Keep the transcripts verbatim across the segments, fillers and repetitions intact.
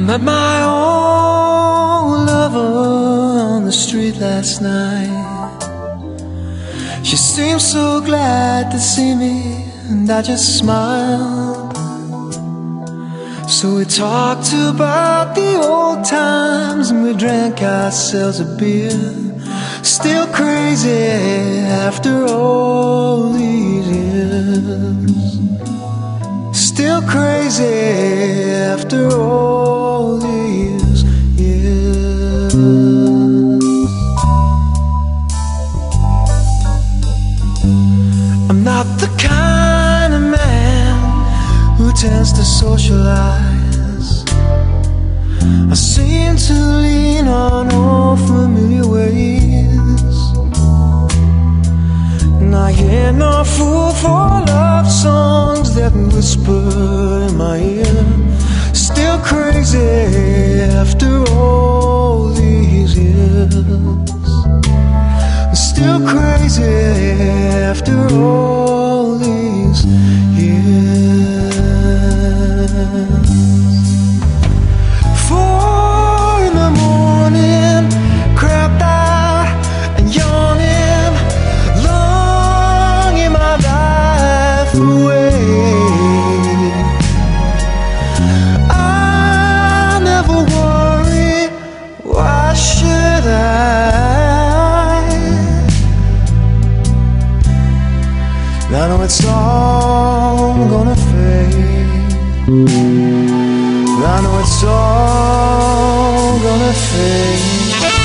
Met my old lover on the street last night. She seemed so glad to see me, and I just smiled. So we talked about the old times, and we drank ourselves a beer. Still crazy after all these years. Still crazy after all these years. I'm not the kind of man who tends to socialize. I seem to lean on old familiar ways, and I hear no fool for love songs that whisper in my ear. Still crazy after all these years. Still crazy after all these years. Four in the morning, crapped out and yawning, longing my life away. I never worry, why should I? I know it's all gonna fade. I know it's all gonna fade.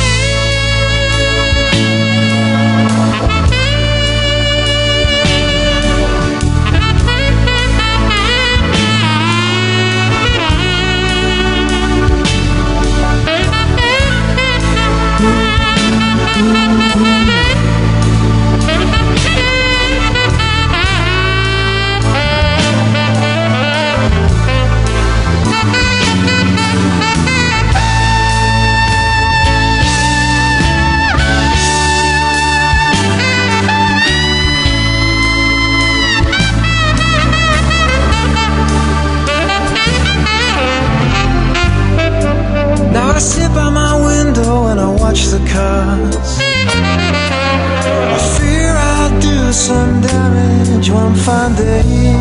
I sit by my window and I watch the cars. I fear I'll do some damage one fine day,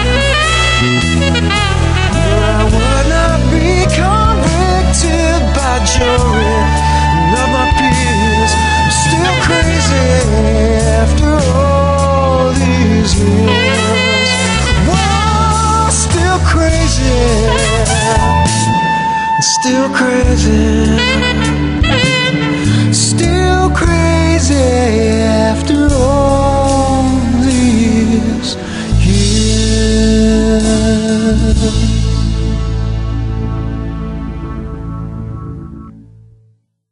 but I would not be convicted by jury. None of my peers. I'm still crazy after all these years. Whoa, still crazy. Still crazy, still crazy after all these years.